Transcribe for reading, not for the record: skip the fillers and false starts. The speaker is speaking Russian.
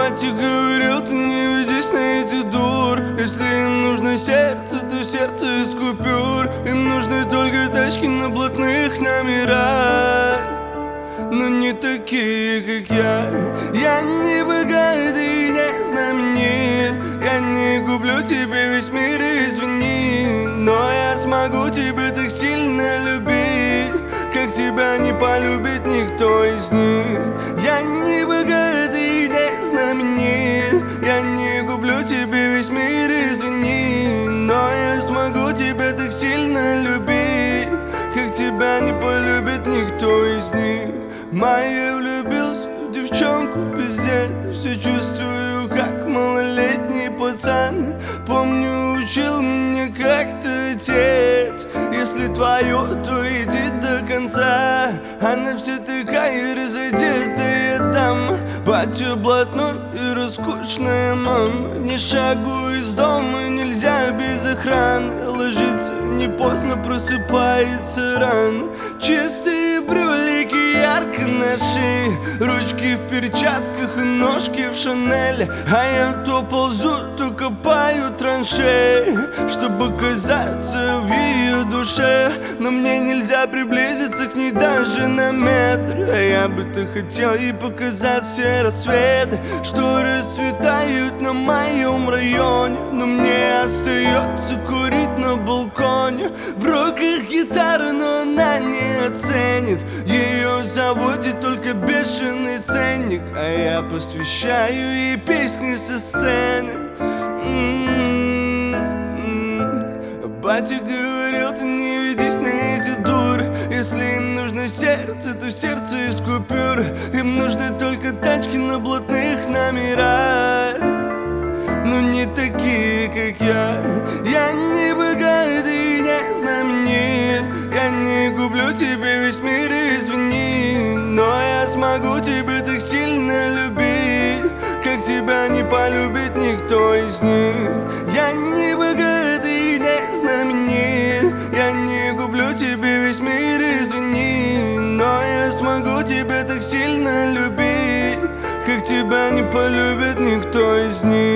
Батя говорил, ты не ведись на эти дур. Если им нужно сердце, то сердце из купюр. Им нужны только тачки на блатных номерах, но не такие, как я. Я не богатый, не знаменит. Я не куплю тебе весь мир, извини, но я смогу тебя так сильно любить, как тебя не полюбит никто из них. Я не богатый, не знаменит. Я не куплю тебе весь мир, извини, но я смогу тебя так сильно любить, как тебя не полюбит никто из них. Я влюбился в девчонку, пиздец. Все чувствую, как малолетний пацан. Помню, учил меня как-то отец: если твое, то иди до конца. Она вся такая разодетая там. Батя блатной и роскошная мама. Ни шагу из дома нельзя без охраны. Ложится не поздно, просыпается рано. Чистые брюлики ярко на шее, ручки в перчатках и ножки в Шанель. А я то ползу, то копаю траншеи, чтобы оказаться в ее душе. Но мне нельзя приблизиться к ней даже на метр. А я бы-то хотел ей показать все рассветы, что расцветают на моем районе. Но мне остается курить на балконе. В руках гитара, но она не оценит. Ее заводит только бешеный ценник, а я посвящаю ей песни со сцены. Батя говорил, ты не ведись на эти дуры. Если им нужно сердце, то сердце из купюр. Им нужны только тачки на блатных номерах, но не такие, как я. Я не богатый, не знаменит. Я не куплю тебе весь мир, извини, но я смогу тебя так сильно любить, как тебя не полюбит никто из них. Я не богатый, не знаменит. Я не куплю тебе весь мир, извини, но я смогу тебя так сильно любить, как тебя не полюбит никто из них.